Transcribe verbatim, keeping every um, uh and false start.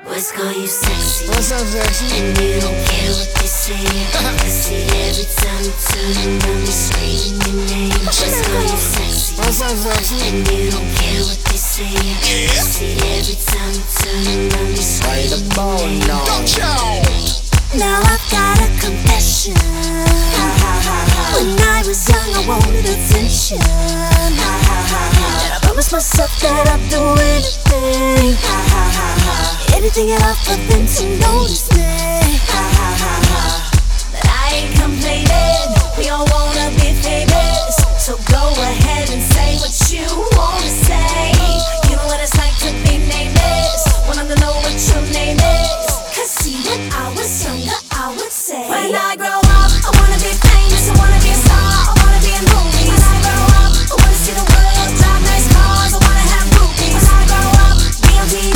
Boys call you sexy. What's up, sexy? And you don't care what they say. I see every time you turn around, you screaming your name. Boys call you sexy. What's up, sexy? And you don't care what they say. I see every time you turn around, you Play the screaming ball your name. now. Now I've got a confession. When I was young, I wanted attention. And I promised myself that I'd do anything, anything at all for them to notice me. But I ain't complaining. We all wanna be famous, so go ahead and say what you